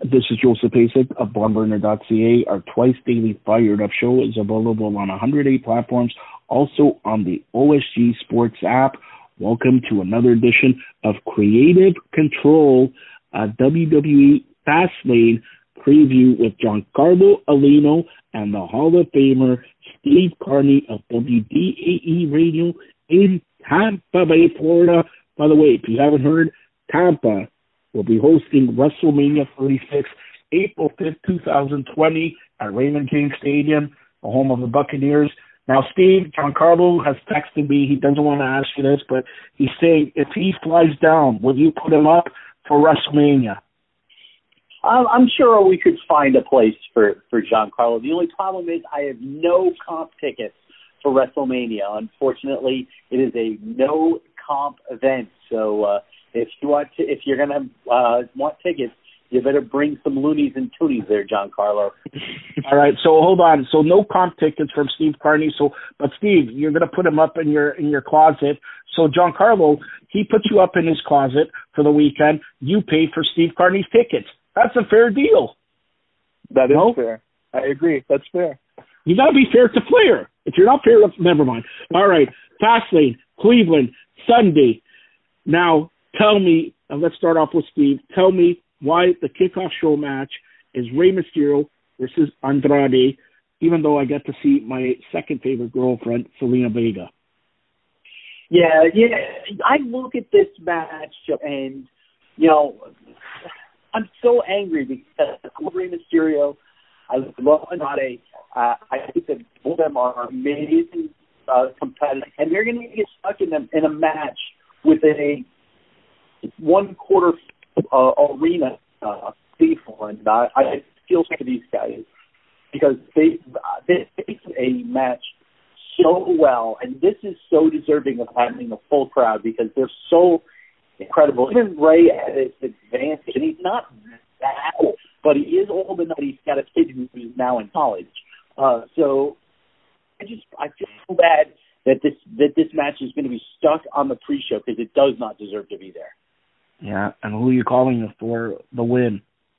This is Joseph Pasek of BornBurner.ca. Our twice daily Fired Up show is available on 108 platforms, also on the OSG Sports app. Welcome to another edition of Creative Control, a WWE Fastlane preview with Giancarlo Alino and the Hall of Famer Steve Carney of WDAE Radio in Tampa Bay, Florida. By the way, if you haven't heard, Tampa will be hosting WrestleMania 36 April 5th, 2020 at Raymond James Stadium, the home of the Buccaneers. Now, Steve, Giancarlo has texted me. He doesn't want to ask you this, but he's saying if he flies down, will you put him up for WrestleMania? I'm sure we could find a place for Giancarlo. The only problem is I have no comp tickets for WrestleMania. Unfortunately, it is a no comp event. So if you're gonna want tickets, you better bring some loonies and toonies there, Giancarlo. All right. So hold on. So no comp tickets from Steve Carney. But Steve, you're gonna put him up in your closet. So Giancarlo, he puts you up in his closet for the weekend. You pay for Steve Carney's tickets. That's a fair deal. That is fair. I agree. That's fair. You got to be fair to Flair. If you're not fair, never mind. All right. Fastlane, Cleveland, Sunday. Now, tell me, and let's start off with Steve, tell me why the kickoff show match is Rey Mysterio versus Andrade, even though I get to see my second favorite girlfriend, Zelina Vega. Yeah. I look at this match and, I'm so angry because I love Rey Mysterio. I love Andrade. I think that both of them are amazing competitors, and they're going to get stuck in a match with a one-quarter arena people, and I feel for these guys because they face a match so well, and this is so deserving of having a full crowd because they're so incredible. Even Ray at his advantage, and he's not that old, but he is old enough. He's got a kid who's now in college. So I feel bad that this match is going to be stuck on the pre-show because it does not deserve to be there. Yeah, and who are you calling for the win?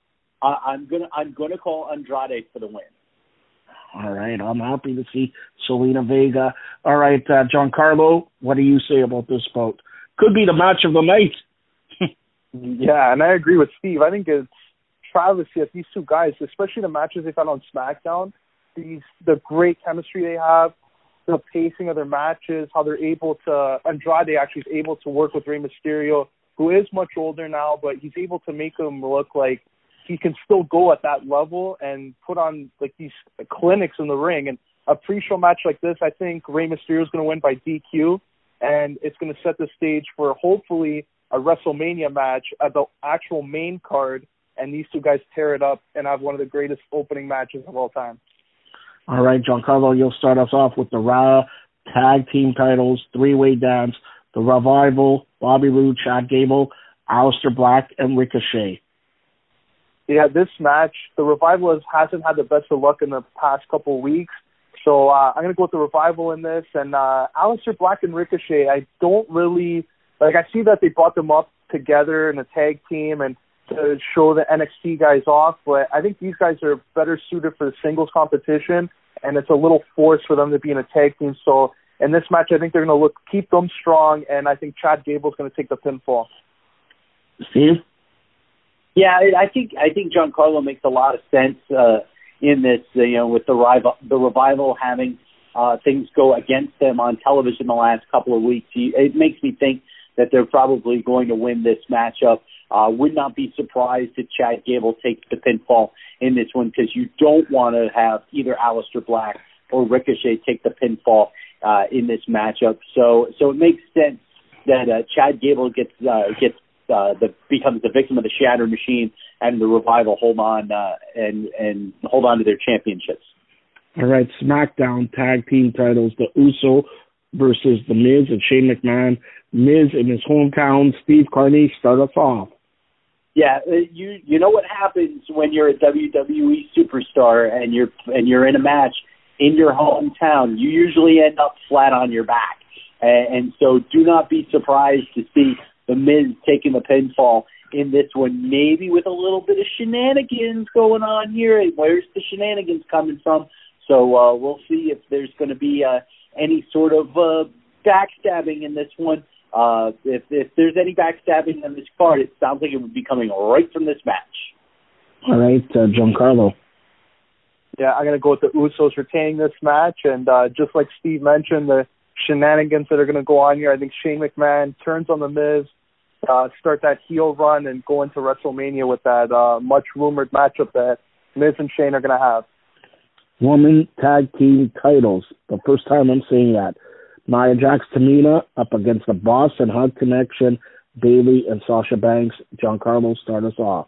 I'm gonna call Andrade for the win. All right, I'm happy to see Zelina Vega. All right, Giancarlo, what do you say about this bout? Could be the match of the night. Yeah, and I agree with Steve. I think it's travesty that these two guys, especially the matches they've had on SmackDown, the great chemistry they have, the pacing of their matches, how they're able to, Andrade actually is able to work with Rey Mysterio, who is much older now, but he's able to make him look like he can still go at that level and put on like these clinics in the ring. And a pre-show match like this, I think Rey Mysterio is going to win by DQ. And it's going to set the stage for hopefully a WrestleMania match at the actual main card, and these two guys tear it up and have one of the greatest opening matches of all time. All right, Giancarlo, you'll start us off with the Raw Tag Team titles, three-way dance, the Revival, Bobby Roode, Chad Gable, Aleister Black, and Ricochet. Yeah, this match, the Revival hasn't had the best of luck in the past couple of weeks. So I'm going to go with the Revival in this. And Aleister Black and Ricochet, I don't really, I see that they brought them up together in a tag team and to show the NXT guys off, but I think these guys are better suited for the singles competition, and it's a little forced for them to be in a tag team. So in this match, I think they're going to keep them strong, and I think Chad Gable's going to take the pinfall. Steve? Yeah, I think Giancarlo makes a lot of sense in this, with the Revival having things go against them on television the last couple of weeks. It makes me think that they're probably going to win this matchup. Would not be surprised if Chad Gable takes the pinfall in this one because you don't want to have either Aleister Black or Ricochet take the pinfall in this matchup. So it makes sense that Chad Gable becomes the victim of the Shatter Machine, and the Revival hold on and hold on to their championships. All right, SmackDown Tag Team titles: the Uso versus the Miz and Shane McMahon. Miz in his hometown. Steve Carney, start us off. Yeah, you know what happens when you're a WWE superstar and you're in a match in your hometown. You usually end up flat on your back, and so do not be surprised to see the Miz taking the pinfall in this one, maybe with a little bit of shenanigans going on here. Where's the shenanigans coming from? So we'll see if there's going to be any sort of backstabbing in this one. If there's any backstabbing on this card, it sounds like it would be coming right from this match. All right, Giancarlo. Yeah, I'm going to go with the Usos retaining this match. And just like Steve mentioned, the shenanigans that are going to go on here, I think Shane McMahon turns on The Miz, start that heel run, and go into WrestleMania with that much-rumored matchup that Miz and Shane are going to have. Women Tag Team titles. The first time I'm saying that. Nia Jax, Tamina up against the Boss and Hug Connection, Bayley and Sasha Banks. Giancarlo, start us off.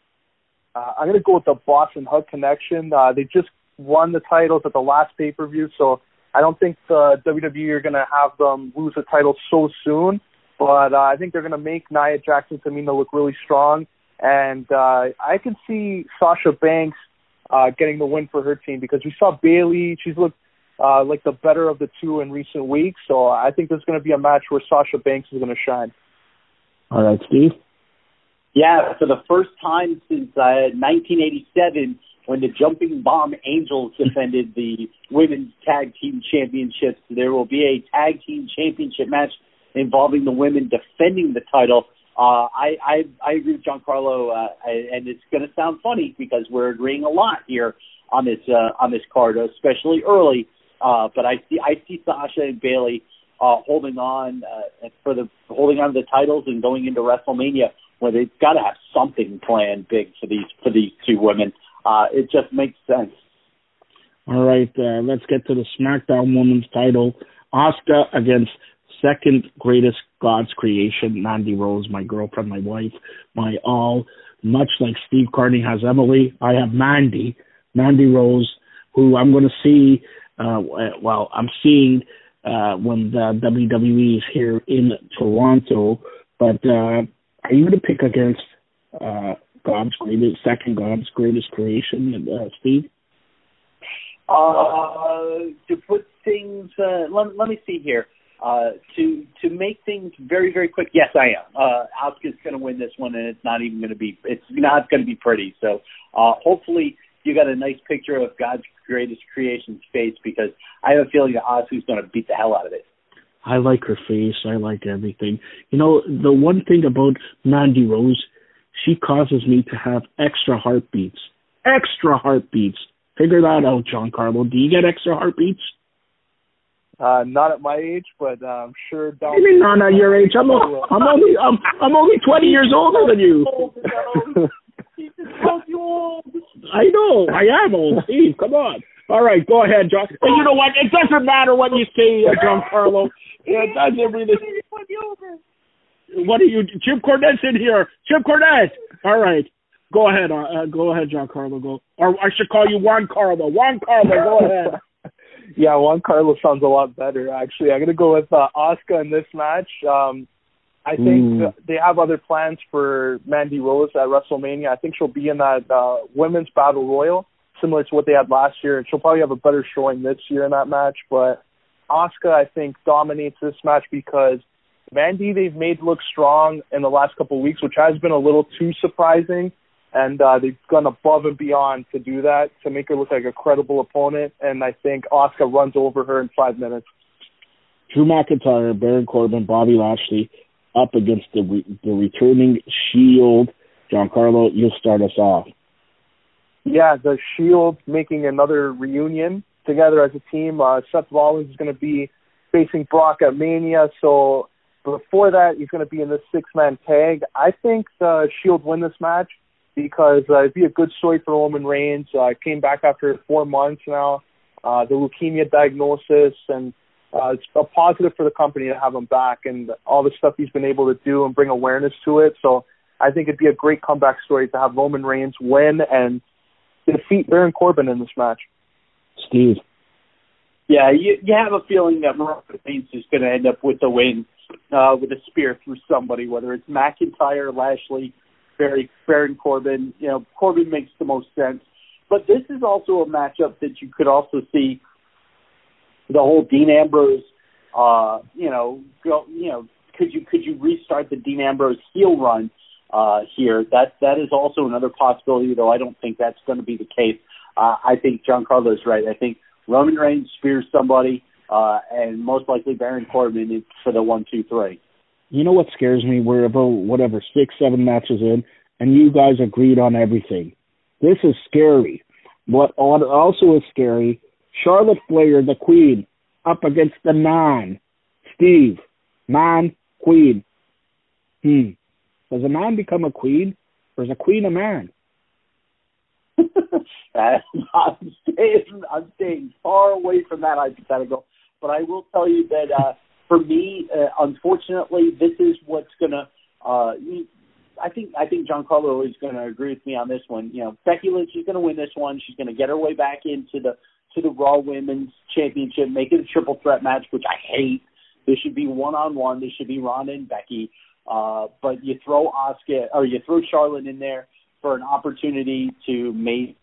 I'm going to go with the Boss and Hug Connection. They just won the titles at the last pay-per-view, so I don't think the WWE are going to have them lose the title so soon. But I think they're going to make Nia Jax and Tamina look really strong. And I can see Sasha Banks getting the win for her team because we saw Bayley. She's looked like the better of the two in recent weeks. So I think there's going to be a match where Sasha Banks is going to shine. All right, Steve? Yeah, for the first time since 1987, when the Jumping Bomb Angels defended the Women's Tag Team Championships, there will be a Tag Team Championship match involving the women defending the title. I agree with Giancarlo, and it's going to sound funny because we're agreeing a lot here on this card, especially early. But I see Sasha and Bayley holding on to the titles and going into WrestleMania, where they've got to have something planned big for these two women. It just makes sense. All right, let's get to the SmackDown Women's title. Asuka against second greatest God's creation, Mandy Rose, my girlfriend, my wife, my all. Much like Steve Carney has Emily, I have Mandy Rose, who I'm going to see. I'm seeing when the WWE is here in Toronto. But are you going to pick against God's greatest creation, Steve? To put things, let me see here. To make things very, very quick, yes, I am. Asuka's going to win this one, and it's not going to be pretty. So hopefully you got a nice picture of God's greatest creation's face, because I have a feeling that Asuka's going to beat the hell out of it. I like her face. I like everything. You know, the one thing about Mandy Rose, she causes me to have extra heartbeats. Extra heartbeats. Figure that out, Giancarlo. Do you get extra heartbeats? Not at my age, but I'm sure. What do you mean not at your age? I'm only 20 years older than you. I know. I am old, Steve. Come on. All right, go ahead, John. And you know what? It doesn't matter what you say, Giancarlo. It doesn't really. What are you? Jim Cornette's in here. Jim Cornette. All right. Go ahead. Go ahead, Giancarlo. Go. Or I should call you Juan Carlo. Juan Carlo, go ahead. Yeah, Juan Carlo sounds a lot better, actually. I'm going to go with Asuka in this match. I think they have other plans for Mandy Rose at WrestleMania. I think she'll be in that Women's Battle Royal, similar to what they had last year. And she'll probably have a better showing this year in that match. But Asuka, I think, dominates this match because Mandy they've made look strong in the last couple of weeks, which has been a little too surprising. And they've gone above and beyond to do that, to make her look like a credible opponent. And I think Asuka runs over her in 5 minutes. Drew McIntyre, Baron Corbin, Bobby Lashley up against the returning Shield. Giancarlo, you'll start us off. Yeah, the Shield making another reunion together as a team. Seth Rollins is going to be facing Brock at Mania. So before that, he's going to be in this 6-man tag. I think the Shield win this match, because it'd be a good story for Roman Reigns. Came back after 4 months now, the leukemia diagnosis, and it's a positive for the company to have him back and all the stuff he's been able to do and bring awareness to it. So I think it'd be a great comeback story to have Roman Reigns win and defeat Baron Corbin in this match. Steve. Yeah, you have a feeling that Roman Reigns is going to end up with the win with a spear through somebody, whether it's McIntyre, Lashley, Baron Corbin. You know, Corbin makes the most sense. But this is also a matchup that you could also see the whole Dean Ambrose, could you restart the Dean Ambrose heel run here. That is also another possibility, though I don't think that's going to be the case. I think Giancarlo is right. I think Roman Reigns spears somebody, and most likely Baron Corbin for the 1-2-3. You know what scares me? We're about, 6-7 matches in, and you guys agreed on everything. This is scary. What also is scary, Charlotte Flair, the Queen, up against the man, Steve, man-queen. Does a man become a queen, or is a queen a man? I'm staying far away from that hypothetical, but I will tell you that for me, unfortunately, this is what's going to. I think Giancarlo is going to agree with me on this one. You know, Becky Lynch is going to win this one. She's going to get her way back into the Raw Women's Championship, make it a triple threat match, which I hate. This should be one-on-one. This should be Ronda and Becky. But you throw Asuka or you throw Charlotte in there for an opportunity to maybe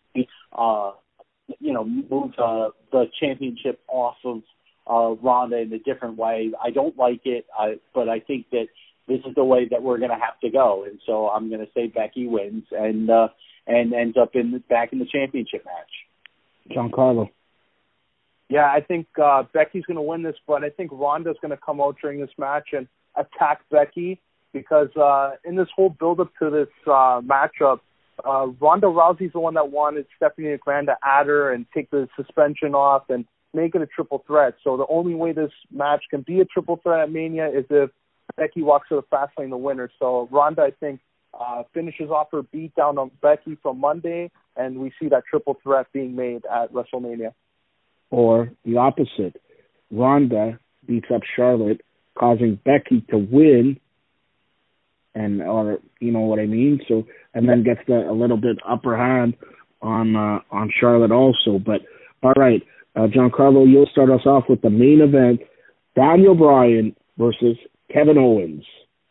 move the championship off of Ronda in a different way. I don't like it, but I think that this is the way that we're going to have to go, and so I'm going to say Becky wins and ends up back in the championship match. Giancarlo. Yeah, I think Becky's going to win this, but I think Ronda's going to come out during this match and attack Becky because in this whole build-up to this matchup, Ronda Rousey's the one that wanted Stephanie McMahon to add her and take the suspension off and make it a triple threat. So the only way this match can be a triple threat at Mania is if Becky walks to the fast lane the winner. So Ronda, I think, finishes off her beat down on Becky from Monday, and we see that triple threat being made at WrestleMania. Or the opposite. Ronda beats up Charlotte, causing Becky to win, or you know what I mean? So, and then gets a little bit upper hand on Charlotte also. But all right, Giancarlo, you'll start us off with the main event: Daniel Bryan versus Kevin Owens.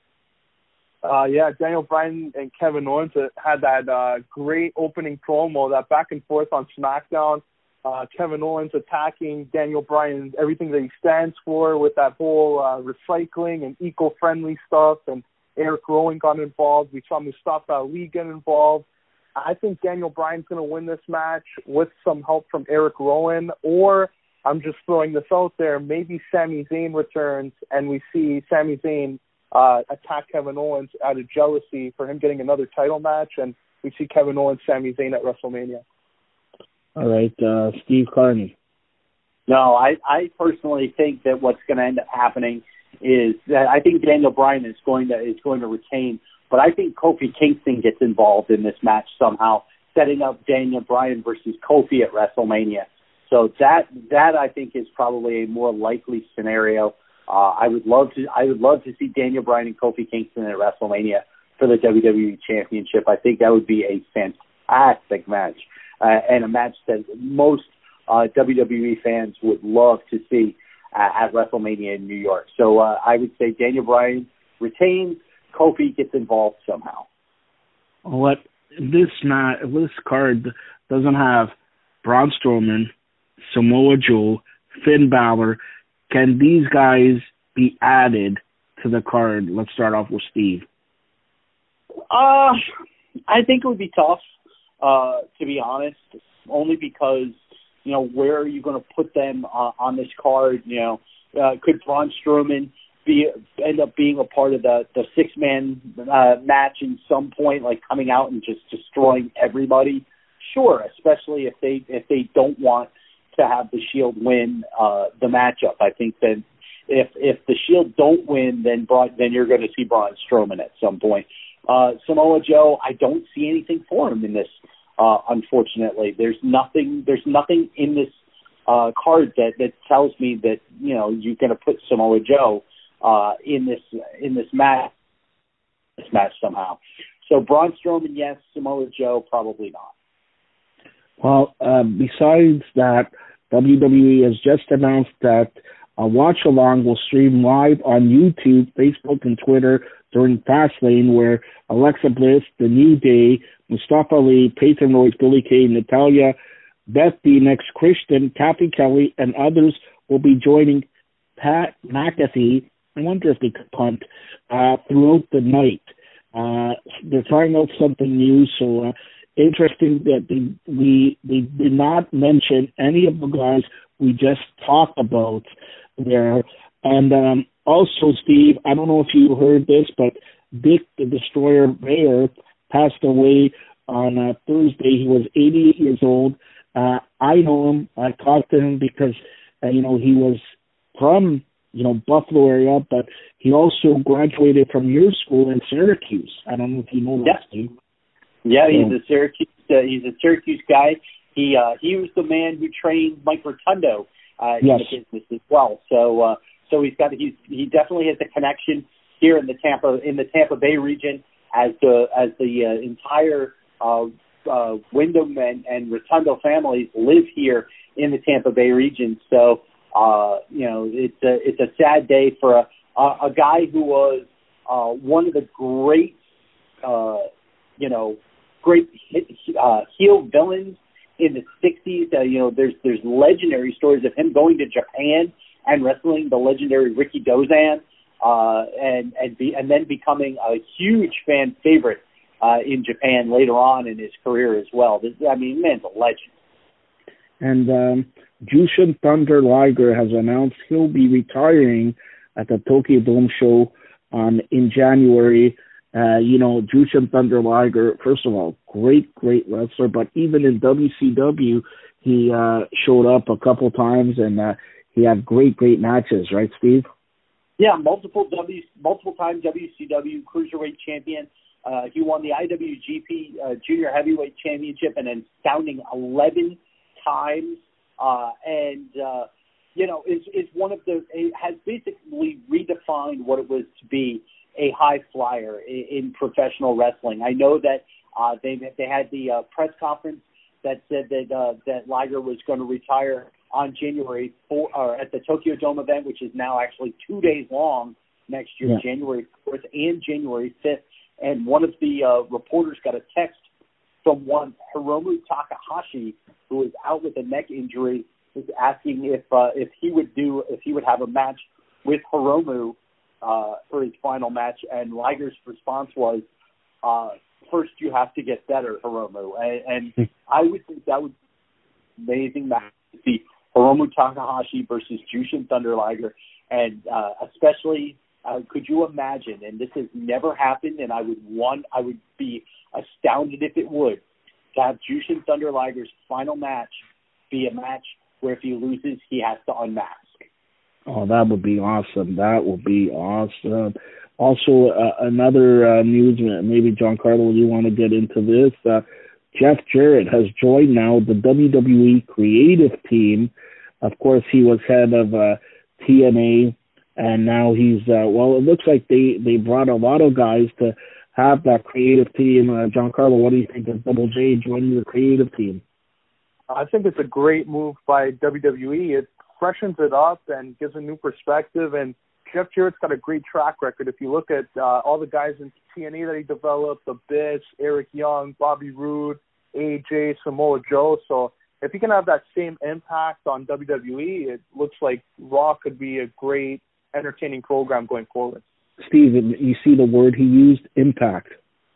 Daniel Bryan and Kevin Owens had that great opening promo, that back and forth on SmackDown. Kevin Owens attacking Daniel Bryan, everything that he stands for with that whole recycling and eco-friendly stuff, and Eric Rowan got involved. We saw Mustafa Ali get involved. I think Daniel Bryan's going to win this match with some help from Eric Rowan, or I'm just throwing this out there, maybe Sami Zayn returns and we see Sami Zayn attack Kevin Owens out of jealousy for him getting another title match, and we see Kevin Owens, Sami Zayn at WrestleMania. All right, Steve Carney. No, I personally think that what's going to end up happening is that I think Daniel Bryan is going to retain, but I think Kofi Kingston gets involved in this match somehow, setting up Daniel Bryan versus Kofi at WrestleMania. So that I think is probably a more likely scenario. I would love to see Daniel Bryan and Kofi Kingston at WrestleMania for the WWE Championship. I think that would be a fantastic match. And a match that most WWE fans would love to see at WrestleMania in New York. So I would say Daniel Bryan retains, Kofi gets involved somehow. What this card doesn't have Braun Strowman, Samoa Joe, Finn Balor. Can these guys be added to the card? Let's start off with Steve. I think it would be tough. To be honest, only because, where are you going to put them on this card? Could Braun Strowman end up being a part of the six-man match in some point, like coming out and just destroying everybody? Sure, especially if they don't want to have the Shield win the matchup. I think that if the Shield don't win, then you're going to see Braun Strowman at some point. Samoa Joe, I don't see anything for him in this. Unfortunately, there's nothing in this card that tells me that you're going to put Samoa Joe in this match somehow. So Braun Strowman, yes. Samoa Joe, probably not. Well, besides that, WWE has just announced that a watch-along will stream live on YouTube, Facebook, and Twitter during Fastlane, where Alexa Bliss, The New Day, Mustafa Ali, Peyton Royce, Billie Kay, Natalya, Beth Phoenix, Christian, Kathy Kelly, and others will be joining Pat McAfee. I wonder if they could punt throughout the night. they're trying out something new. So interesting that we did not mention any of the guys we just talked about there. And also, Steve, I don't know if you heard this, but Dick the Destroyer Bear passed away on Thursday. He was 88 years old. I know him. I talked to him because, he was from, Buffalo area, but he also graduated from your school in Syracuse. I don't know if you know that, Steve. Yeah, he's a Syracuse guy. He was the man who trained Mike Rotundo in the business as well. So he definitely has a connection here in the Tampa Bay region as the entire Wyndham and Rotundo families live here in the Tampa Bay region. So it's a sad day for a guy who was one of the great heel villains in the 60s. There's legendary stories of him going to Japan and wrestling the legendary Ricky Dozan, and then becoming a huge fan favorite in Japan later on in his career as well. Man's a legend. And Jushin Thunder Liger has announced he'll be retiring at the Tokyo Dome show in January. Jushin Thunder Liger, first of all, great wrestler, but even in WCW, he showed up a couple times and he had great matches, right, Steve? Yeah, multiple time WCW Cruiserweight champion. He won the IWGP Junior Heavyweight Championship an astounding 11 times, is one of the has basically redefined what it was to be a high flyer in professional wrestling. I know that they had the press conference that said that Liger was going to retire on January 4th, at the Tokyo Dome event, which is now actually 2 days long next year, January 4th and January 5th. And one of the reporters got a text from one Hiromu Takahashi, who is out with a neck injury, was asking if he would have a match with Hiromu for his final match. And Liger's response was, first you have to get better, Hiromu. And I would think that would be an amazing match to see Hiromu Takahashi versus Jushin Thunder Liger. And especially, could you imagine, and this has never happened, and I would be astounded if it would, to have Jushin Thunder Liger's final match be a match where if he loses, he has to unmask. Oh, that would be awesome. That would be awesome. Also, another news, maybe Giancarlo, you want to get into this. Jeff Jarrett has joined now the WWE creative team. Of course, he was head of TNA, and now he's, it looks like they brought a lot of guys to have that creative team. Giancarlo, what do you think of Double J joining the creative team? I think it's a great move by WWE. It freshens it up and gives a new perspective, and Jeff Jarrett's got a great track record. If you look at all the guys in TNA that he developed, the Bitch, Eric Young, Bobby Roode, AJ, Samoa Joe. So if he can have that same impact on WWE, it looks like Raw could be a great, entertaining program going forward. Steve, you see the word he used, impact.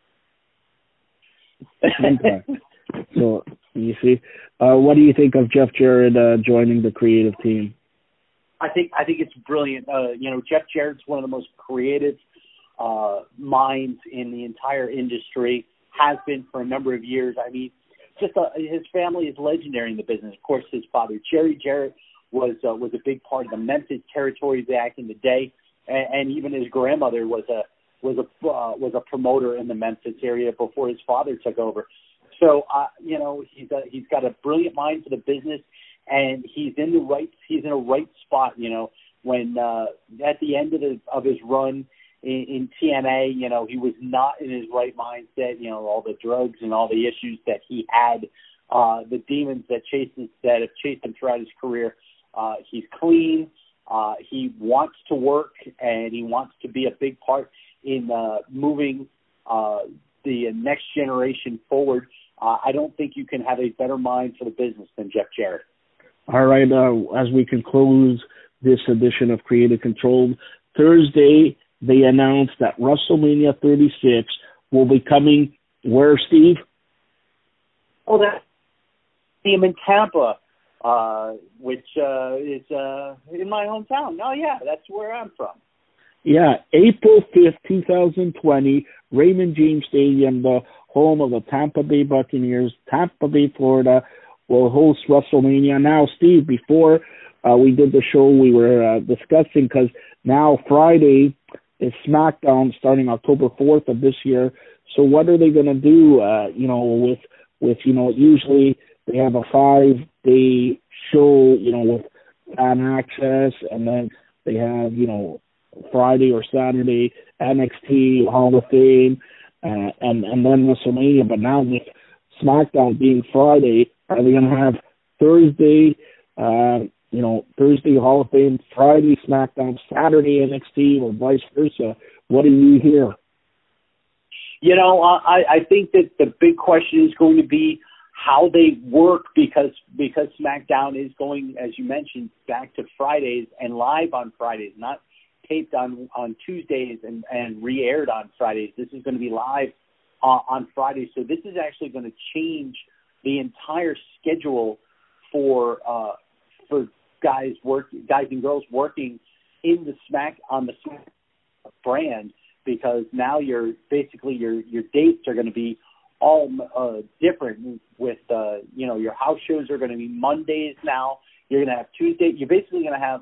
Impact. So, you see. What do you think of Jeff Jarrett joining the creative team? I think it's brilliant. Jeff Jarrett's one of the most creative minds in the entire industry, has been for a number of years. I mean, his family is legendary in the business. Of course, his father, Jerry Jarrett, was a big part of the Memphis territory back in the day, and even his grandmother was a promoter in the Memphis area before his father took over. So he's got a brilliant mind for the business, and he's in a right spot. When at the end of his run in TNA, he was not in his right mindset. All the drugs and all the issues that he had, the demons that have chased him throughout his career. He's clean. He wants to work, and he wants to be a big part in moving the next generation forward. I don't think you can have a better mind for the business than Jeff Jarrett. All right, as we conclude this edition of Creative Control, Thursday they announced that WrestleMania 36 will be coming where, Steve? Well, that team in Tampa, which is in my hometown. Oh, yeah, that's where I'm from. Yeah, April 5th, 2020, Raymond James Stadium, the home of the Tampa Bay Buccaneers, Tampa Bay, Florida, will host WrestleMania. Now, Steve, before we did the show, we were discussing, because now Friday is SmackDown starting October 4th of this year. So what are they going to do, with usually they have a 5-day show, with fan access, and then they have, Friday or Saturday, NXT, Hall of Fame, and then WrestleMania. But now with SmackDown being Friday, are they going to have Thursday, Thursday Hall of Fame, Friday SmackDown, Saturday NXT, or vice versa? What do you hear? I think that the big question is going to be how they work, because SmackDown is going, as you mentioned, back to Fridays and live on Fridays, not taped on Tuesdays and re-aired on Fridays. This is going to be live on Fridays. So this is actually going to change the entire schedule for guys and girls working in the Smack brand, because now your dates are going to be all different. With your house shows are going to be Mondays now. You're going to have Tuesday. You're basically going to have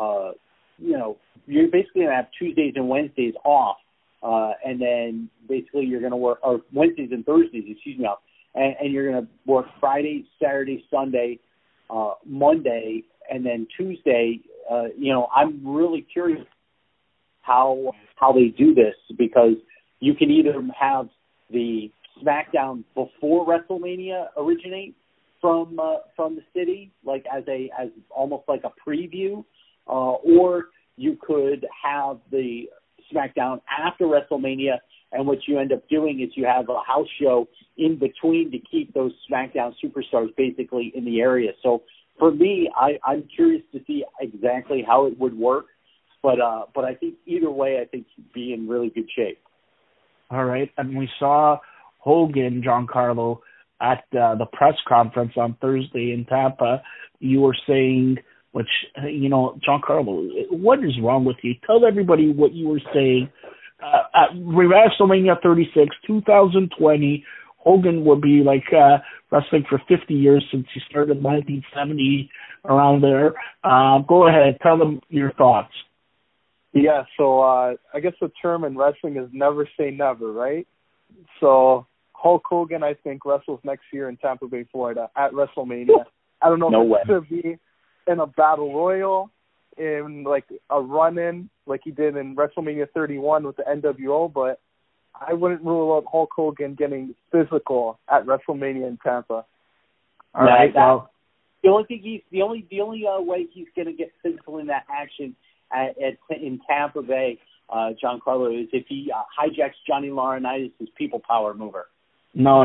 Tuesdays and Wednesdays off, and then basically you're going to work, or Wednesdays and Thursdays, off, and you're going to work Friday, Saturday, Sunday, Monday, and then Tuesday. I'm really curious how they do this, because you can either have the SmackDown before WrestleMania originate from the city, like as almost like a preview, or you could have the SmackDown after WrestleMania, and what you end up doing is you have a house show in between to keep those SmackDown superstars basically in the area. So for me, I'm curious to see exactly how it would work, but I think either way, I think he'd be in really good shape. All right, and we saw Hogan, Giancarlo, at the press conference on Thursday in Tampa. You were saying, which, Giancarlo, what is wrong with you? Tell everybody what you were saying. At WrestleMania 36, 2020, Hogan will be wrestling for 50 years since he started in 1970, around there. Go ahead, tell them your thoughts. Yeah, so I guess the term in wrestling is never say never, right? So Hulk Hogan, I think, wrestles next year in Tampa Bay, Florida, at WrestleMania. I don't know if it's going to be in a battle royal, in a run-in like he did in WrestleMania 31 with the NWO, but I wouldn't rule out Hulk Hogan getting physical at WrestleMania in Tampa. All right. Well, the only way he's going to get physical in that action in Tampa Bay, Giancarlo, is if he hijacks Johnny Laurinaitis' people power mover. No.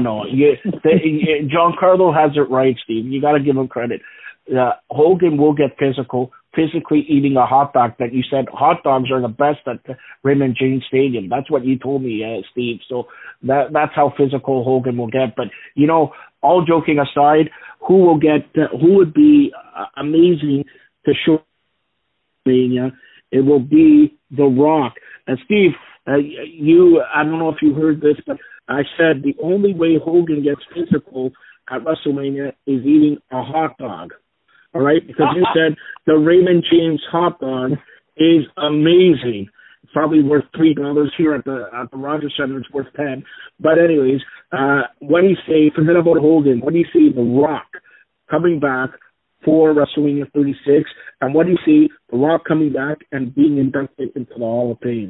Giancarlo has it right, Steve. You got to give him credit. Hogan will get physically eating a hot dog. That you said hot dogs are the best at Raymond James Stadium. That's what you told me, Steve. So that's how physical Hogan will get. But all joking aside, who would be amazing to show Mania? It will be The Rock. And Steve, I don't know if you heard this, but I said the only way Hogan gets physical at WrestleMania is eating a hot dog. All right? Because you said the Raymond James hot dog is amazing. It's probably worth $3 here at the Rogers Center. It's worth 10. But anyways, what do you say, forget about Hogan, what do you see The Rock coming back for WrestleMania 36? And what do you see The Rock coming back and being inducted into the Hall of Fame?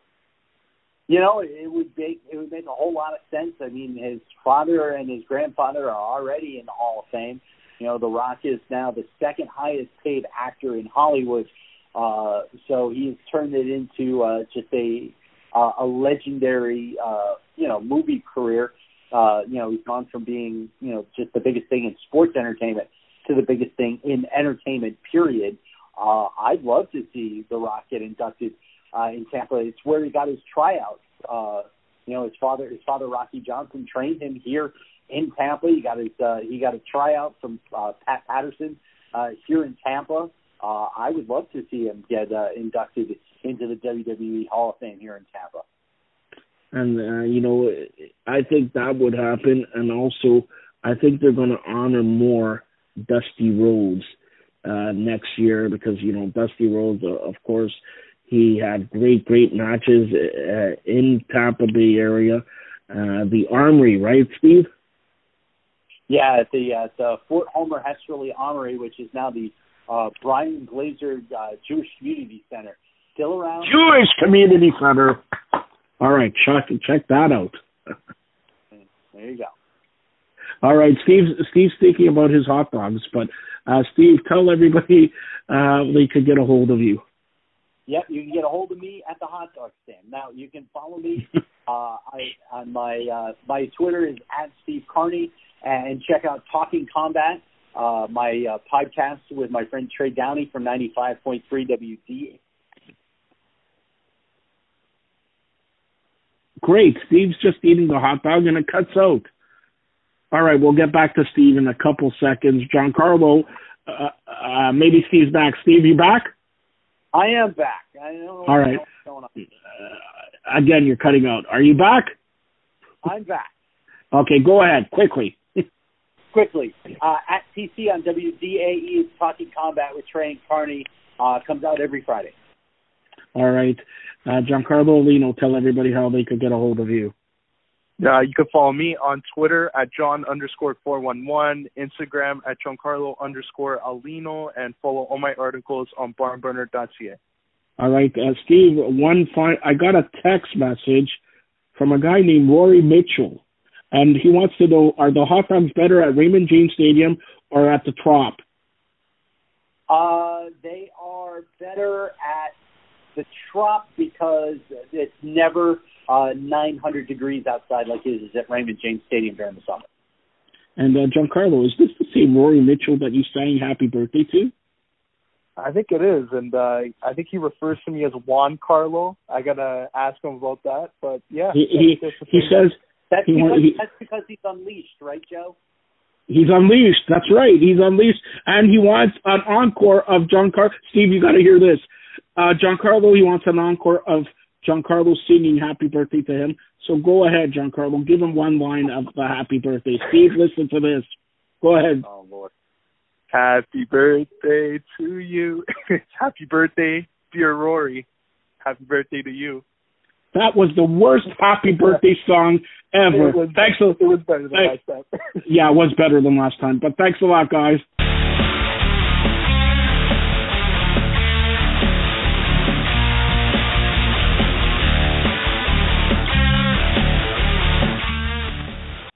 It would make a whole lot of sense. I mean, his father and his grandfather are already in the Hall of Fame. The Rock is now the second highest paid actor in Hollywood. So he's turned it into just a legendary, movie career. He's gone from being, just the biggest thing in sports entertainment to the biggest thing in entertainment, period. I'd love to see The Rock get inducted in Tampa. It's where he got his tryout his father Rocky Johnson trained him here in Tampa. He got a tryout from Pat Patterson here in Tampa. I would love to see him get inducted into the WWE Hall of Fame here in Tampa. And I think that would happen, and also I think they're going to honor more Dusty Rhodes next year because Dusty Rhodes, of course, he had great matches in Tampa Bay area. The Armory, right, Steve? Yeah, at the Fort Homer Hesterly Armory, which is now the Brian Glazer Jewish Community Center. Still around? Jewish Community Center. All right, check that out. There you go. All right, Steve's thinking about his hot dogs, but Steve, tell everybody they could get a hold of you. Yep, you can get a hold of me at the hot dog stand. Now, you can follow me on my Twitter is @Steve Carney, and check out Talking Combat, my podcast with my friend Trey Downey from 95.3 WD. Great. Steve's just eating the hot dog, and it cuts out. All right, we'll get back to Steve in a couple seconds. Giancarlo, maybe Steve's back. Steve, you back? I am back. I don't know all right. What's going on. Again, you're cutting out. Are you back? I'm back. Okay, go ahead, quickly. Quickly. At TC on WDAE is Talking Combat with Trey and Carney. Comes out every Friday. All right. Giancarlo Alino, tell everybody how they could get a hold of you. You can follow me on Twitter at John_411, Instagram at Giancarlo_Alino, and follow all my articles on barnburner.ca. All right, Steve, I got a text message from a guy named Rory Mitchell, and he wants to know, are the hot dogs better at Raymond James Stadium or at the Trop? They are better at the Trop because it's never 900 degrees outside like it is at Raymond James Stadium during the summer. And Giancarlo, is this the same Rory Mitchell that you sang happy birthday to? I think it is, and I think he refers to me as Juan Carlo. I got to ask him about that, but yeah. He says... That's because he's unleashed, right, Joe? He's unleashed. That's right. He's unleashed. And he wants an encore of Giancarlo. Steve, you got to hear this. Giancarlo, he wants an encore of Giancarlo singing happy birthday to him. So go ahead, Giancarlo. Give him one line of the happy birthday. Steve, listen to this. Go ahead. Oh, Lord. Happy birthday to you. Happy birthday, dear Rory. Happy birthday to you. That was the worst happy birthday song ever. It was better than last time. Yeah, it was better than last time. But thanks a lot, guys.